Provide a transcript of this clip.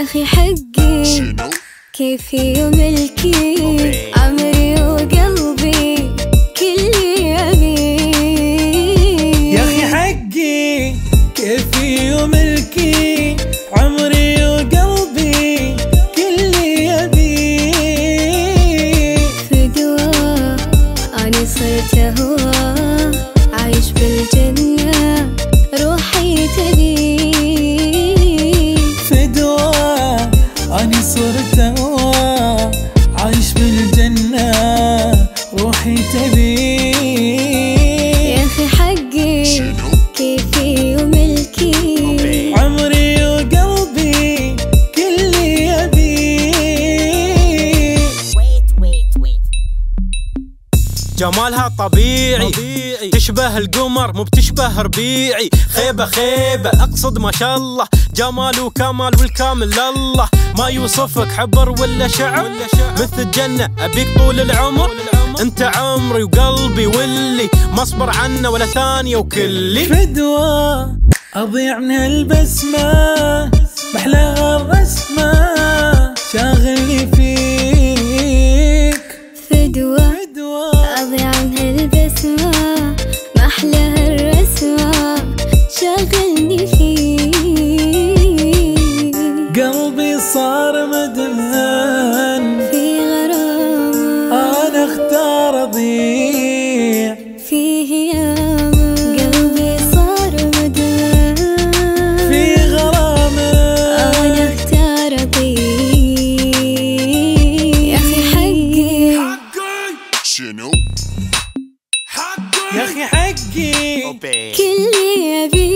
أخي حقي كيفي وملكي عمري وقلبي كلي أبيك. يا أخي حقي كيفي وملكي عمري وقلبي كلي أبيك. فدوى أنا صرت هوى عايش بالجنة روحي تبيك. فدوى أنا صرت هوى عايش بالجنة روحي تبيك. يا أخي حقي كيفي وملكي عمري وقلبي كلي أبيك. جمالها طبيعي تشبه القمر مو بتشبه ربيعي. خيبة خيبة أقصد ما شاء الله جمال وكمال والكامل لله. ما يوصفك حبر ولا شعر مثل الجنة أبيك طول العمر. انت عمري وقلبي واللي ما اصبر عنه ولا ثانية وكلي. فدوى أضيع من هالبسمة محلاها الرسمة شاغلني فيك. فدوى أضيع من هالبسمة محلاها الرسمة شاغلني فيك. قلبي صار مدهن في غرامة أنا اختار أضيع فيه ياما. قلبي صار مدهن في غرامة أنا اختار أضيع. يا أخي حقي شنو يا أخي حقي كلي أبيك.